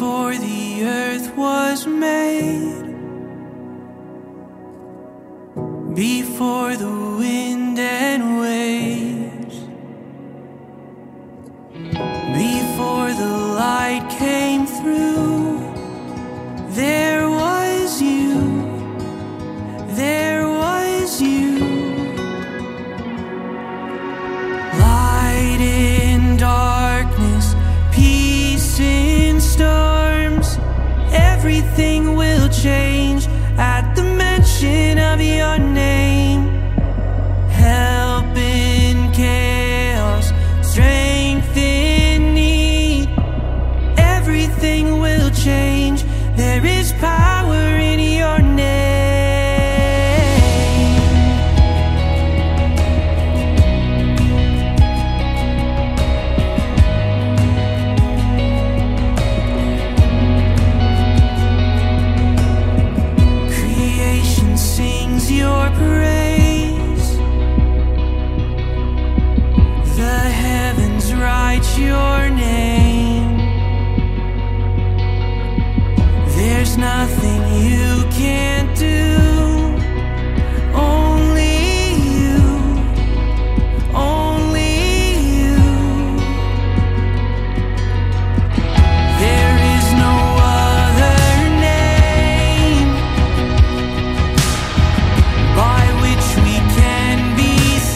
before the earth was made, before the wind and waves, before the light came through, there was you, there was you. Light in darkness, peace in storms, everything will change at the mention of your name. Help in chaos, strength in need, everything will change. There is power in your name. Creation sings your praise, the heavens write your name. There's nothing you can't do, only you, only you. There is no other name by which we can be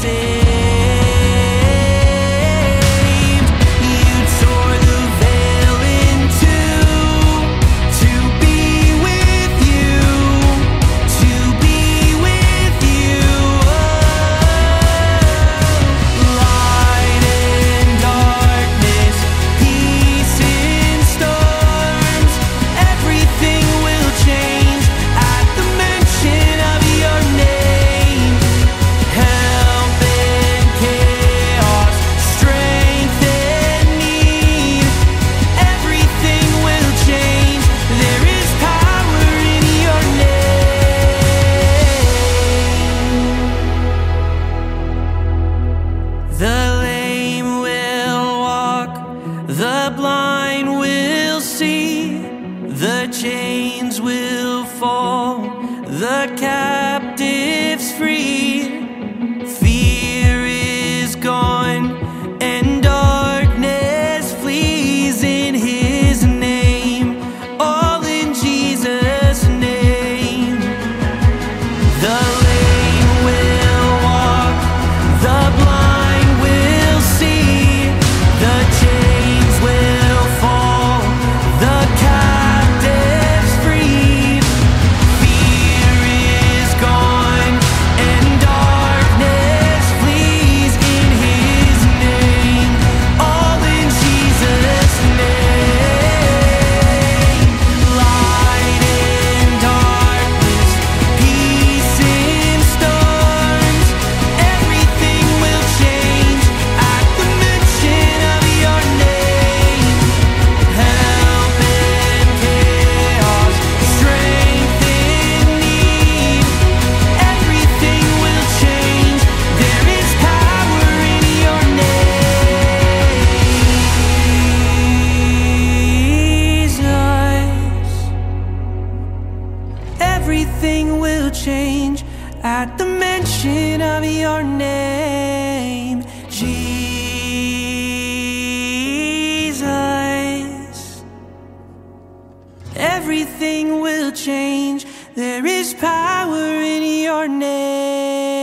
saved. You tore the veil in two to be with you, to be with you. Light in darkness, peace in storms, everything will change at the mention of your name. Help in chaos, strength in need, everything will change. There is power in your name. The lame will walk, the blind will see, the chains will fall, the captives free. Fear is gone and darkness flees in his name, all in Jesus' name. The lame will walk, the blind will see, the chains will fall, the captives free. Fear is gone and darkness flees in his name, all in Jesus' name. Light in darkness, peace in storms, everything will change at the mention of your name. Help in chaos, strength in need, everything will change. There is power in your name, Jesus. Everything will change at the mention of your name, Jesus. Everything will change. There is power in your name.